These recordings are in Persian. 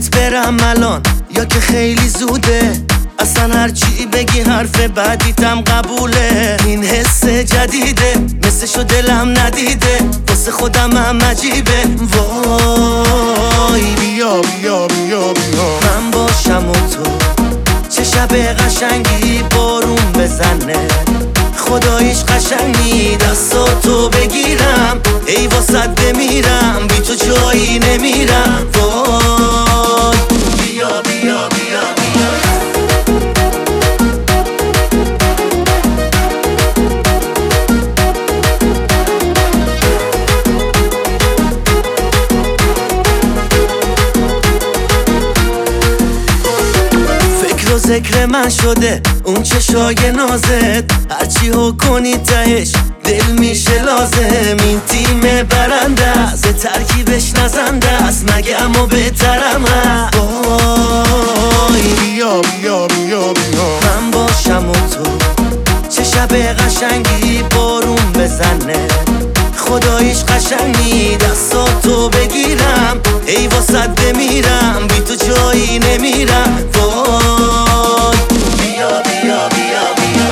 خونت برم الان یا که خیلی زوده؟ اصلا هرچی بگی حرف بعدیتم قبوله. این حس جدیده مثلشو دلم ندیده، واسه خودم هم عجیبه. وای بیا بیا بیا بیا من باشم و تو، چه شب قشنگی بارون بزنه، خداییش قشنگی دستاتو بگیرم، ای واسه بمیرم بی تو جایی نمیرم. وای بیا بیا بیا بیا فکر و ذکر من شده اون چشای نازت، هرچی ها کنی تهش دل میشه لازم. این تیم برنده است، ترکیبش نزنده است، مگه اما بهترم هست. وای بیا بیا بیا بیا من باشم و تو، چه شب قشنگی بارون بزنه، خداییش قشنگی دستاتو بگیرم، ای واسه بمیرم بی تو جایی نمیرم. وای بیا بیا بیا بیا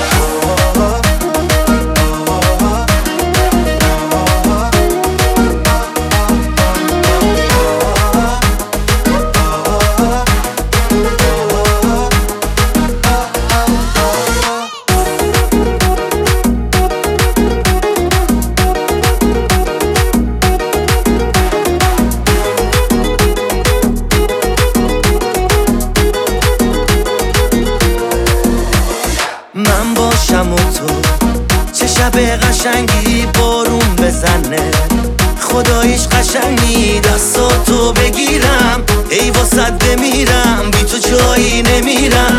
من باشم و تو، چه شب قشنگی بارون بزنه، خداییش قشنگی دستاتو بگیرم، ای واسه بمیرم بی تو جایی نمیرم.